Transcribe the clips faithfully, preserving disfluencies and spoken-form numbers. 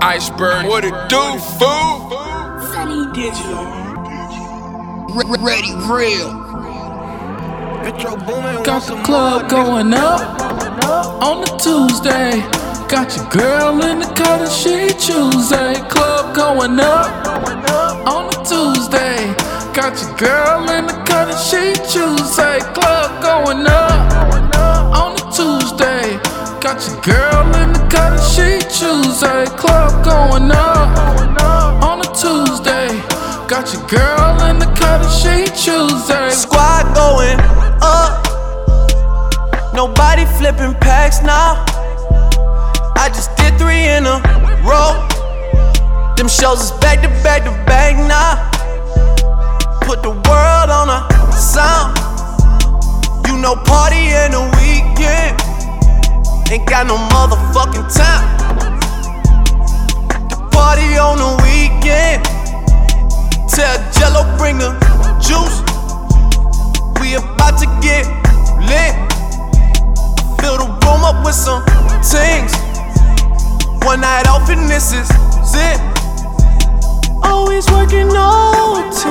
Iceberg, what it do, fool? Sunny Digital. Re- ready, real. Got the club going up on the Tuesday. Got your girl in the cut and she Tuesday. Club going up on the Tuesday. Got your girl in the cut and she Tuesday. Club going up on the Tuesday. Got your girl in the cut and she Tuesday. Club going up on a Tuesday. Got your girl in the cut and she Tuesday. Squad going up. Nobody flipping packs now. I just did three in a row. Them shows is back to back to back now. Put the world on a sound. You know party in the weekend. Ain't got no motherfucking time. The party on the weekend. Tell Jello bring the juice. We about to get lit. Fill the room up with some things. One night off and this is it. Always working O T,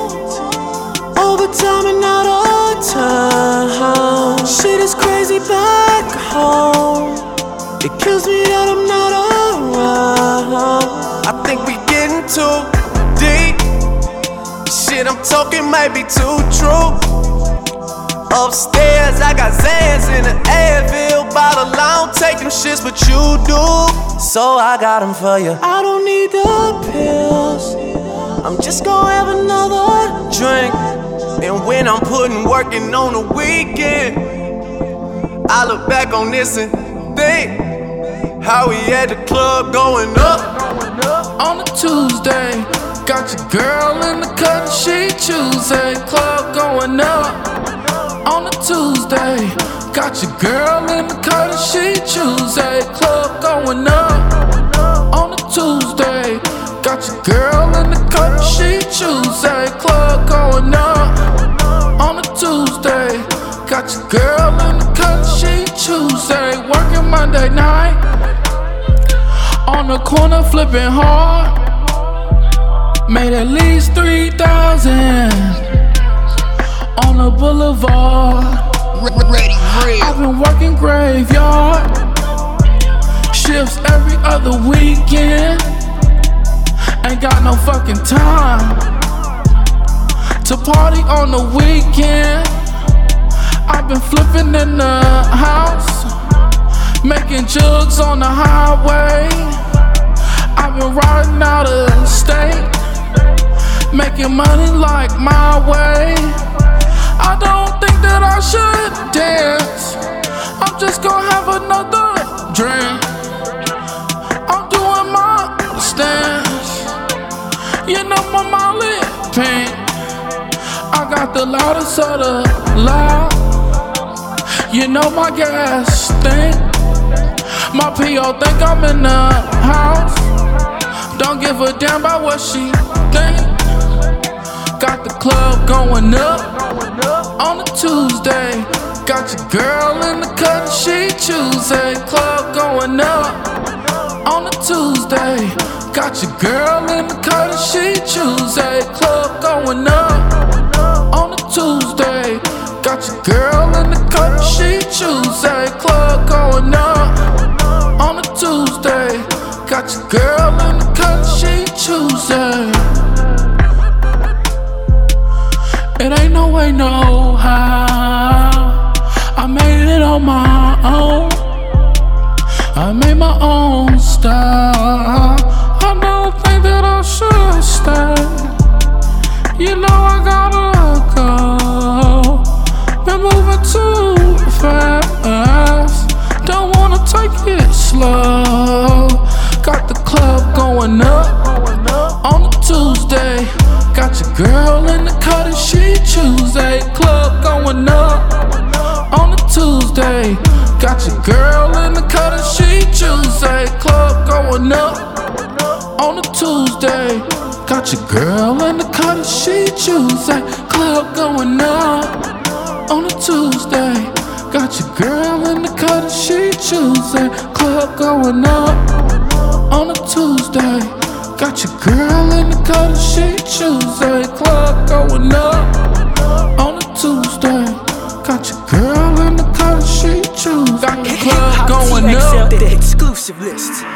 overtime and out of time. Shit is crazy back home. It kills me that I'm not around. I think we getting too deep. Shit I'm talking might be too true. Upstairs I got Zans in the Advil bottle. I don't take them shits, but you do. So I got them for you. I don't need the pills. I'm just gonna have another drink. And when I'm putting working on the weekend, I look back on this and think how we had the club going up on a Tuesday. Got your girl in the cut and she Tuesday. Club going up on a Tuesday. Got your girl in the cut and she Tuesday. Club going up on a Tuesday. Got your girl in the cut and she Tuesday. Club going up on a Tuesday. Got your girl in the cut and she Tuesday. Working Monday night on the corner flipping hard. Made at least three thousand on the boulevard. Ready, real. I've been working graveyard shifts every other weekend. Ain't got no fucking time to party on the weekend. I've been flipping in the house, making jugs on the highway. I've been riding out of state, making money like my way. I don't think that I should dance. I'm just gonna have another drink. I'm doing my stance. You know my Molly pink. I got the loudest of the loud. You know my gas stink. My P O think I'm in the house. Don't give a damn about what she think. Got the club going up on a Tuesday. Got your girl in the cut and she Tuesday. Club going up on a Tuesday. Got your girl in the cut and she Tuesday. Club going up on a Tuesday. Got your girl in the cut and she Tuesday. Club going up on a Tuesday. Got your girl in the cut and she Tuesday. It ain't no way, no how. I made it on my own. I made my own style. I don't think that I should stay. You know I gotta go. Been moving too fast. Don't wanna take it slow. Got the club going up on a Tuesday. Got your girl in the cut and she Tuesday. Club going up on a Tuesday. Got your girl in the cut and she Tuesday. Club going up on a Tuesday. Got your girl in the cut and she Tuesday. Club going up on a Tuesday. Got your girl in the cut and she Tuesday. Club going up on a Tuesday. Got your girl in the color she choose. A club going up on a Tuesday. Got your girl in the color she choose. Got the club going up. The exclusive list.